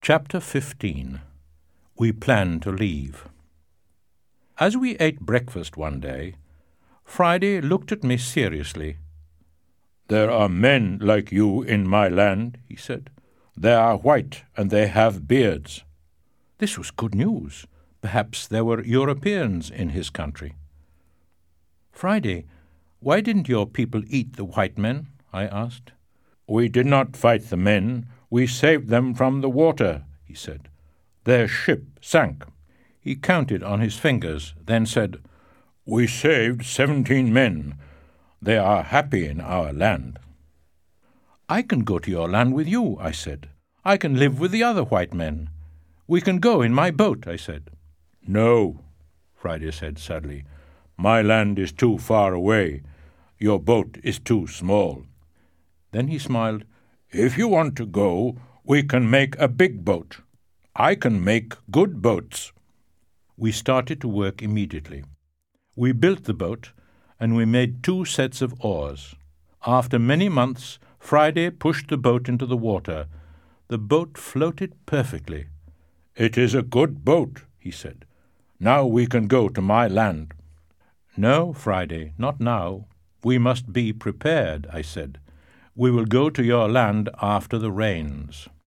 Chapter 15. We Plan to Leave. As we ate breakfast one day, Friday looked at me seriously. "There are men like you in my land," he said. "They are white and they have beards." This was good news. Perhaps there were Europeans in his country. "Friday, why didn't your people eat the white men?" I asked. "We did not fight the men. We saved them from the water," he said. "Their ship sank." He counted on his fingers, then said, "We saved 17 men. They are happy in our land." "I can go to your land with you," I said. "I can live with the other white men. We can go in my boat," I said. "No," Friday said sadly. "My land is too far away. Your boat is too small." Then he smiled. "If you want to go, we can make a big boat. I can make good boats." We started to work immediately. We built the boat, and we made 2 sets of oars. After many months, Friday pushed the boat into the water. The boat floated perfectly. "It is a good boat," he said. "Now we can go to my land." "No, Friday, not now. We must be prepared," I said. "We will go to your land after the rains."